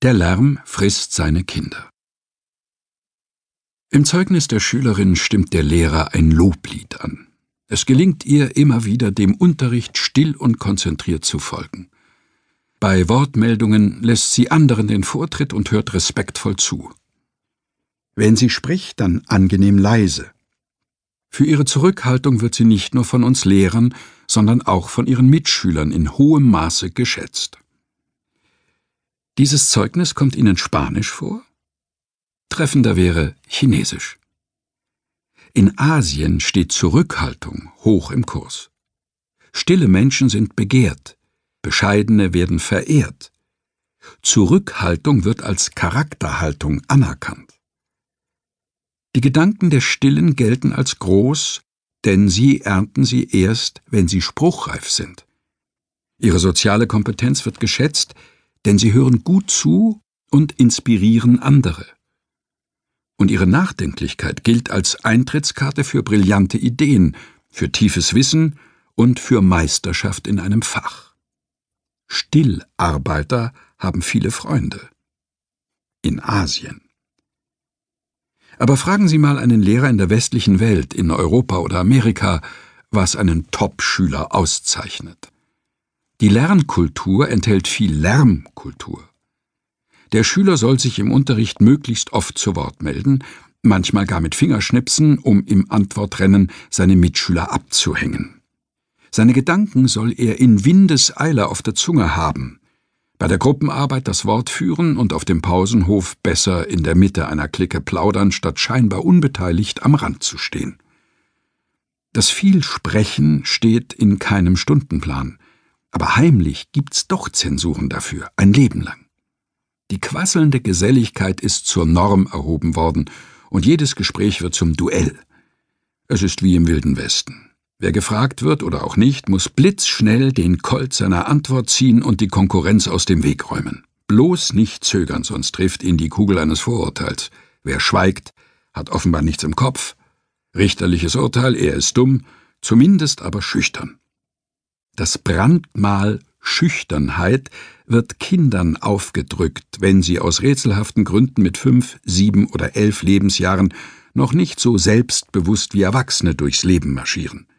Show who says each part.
Speaker 1: Der Lärm frisst seine Kinder. Im Zeugnis der Schülerin stimmt der Lehrer ein Loblied an. Es gelingt ihr immer wieder, dem Unterricht still und konzentriert zu folgen. Bei Wortmeldungen lässt sie anderen den Vortritt und hört respektvoll zu. Wenn sie spricht, dann angenehm leise. Für ihre Zurückhaltung wird sie nicht nur von uns Lehrern, sondern auch von ihren Mitschülern in hohem Maße geschätzt. Dieses Zeugnis kommt Ihnen Spanisch vor? Treffender wäre Chinesisch. In Asien steht Zurückhaltung hoch im Kurs. Stille Menschen sind begehrt, Bescheidene werden verehrt. Zurückhaltung wird als Charakterhaltung anerkannt. Die Gedanken der Stillen gelten als groß, denn sie ernten sie erst, wenn sie spruchreif sind. Ihre soziale Kompetenz wird geschätzt, denn sie hören gut zu und inspirieren andere. Und ihre Nachdenklichkeit gilt als Eintrittskarte für brillante Ideen, für tiefes Wissen und für Meisterschaft in einem Fach. Stillarbeiter haben viele Freunde. In Asien. Aber fragen Sie mal einen Lehrer in der westlichen Welt, in Europa oder Amerika, was einen Top-Schüler auszeichnet. Die Lernkultur enthält viel Lärmkultur. Der Schüler soll sich im Unterricht möglichst oft zu Wort melden, manchmal gar mit Fingerschnipsen, um im Antwortrennen seine Mitschüler abzuhängen. Seine Gedanken soll er in Windeseile auf der Zunge haben, bei der Gruppenarbeit das Wort führen und auf dem Pausenhof besser in der Mitte einer Clique plaudern, statt scheinbar unbeteiligt am Rand zu stehen. Das Vielsprechen steht in keinem Stundenplan, aber heimlich gibt's doch Zensuren dafür, ein Leben lang. Die quasselnde Geselligkeit ist zur Norm erhoben worden, und jedes Gespräch wird zum Duell. Es ist wie im Wilden Westen. Wer gefragt wird oder auch nicht, muss blitzschnell den Colt seiner Antwort ziehen und die Konkurrenz aus dem Weg räumen. Bloß nicht zögern, sonst trifft ihn die Kugel eines Vorurteils. Wer schweigt, hat offenbar nichts im Kopf. Richterliches Urteil, er ist dumm, zumindest aber schüchtern. Das Brandmal Schüchternheit wird Kindern aufgedrückt, wenn sie aus rätselhaften Gründen mit 5, 7 oder 11 Lebensjahren noch nicht so selbstbewusst wie Erwachsene durchs Leben marschieren.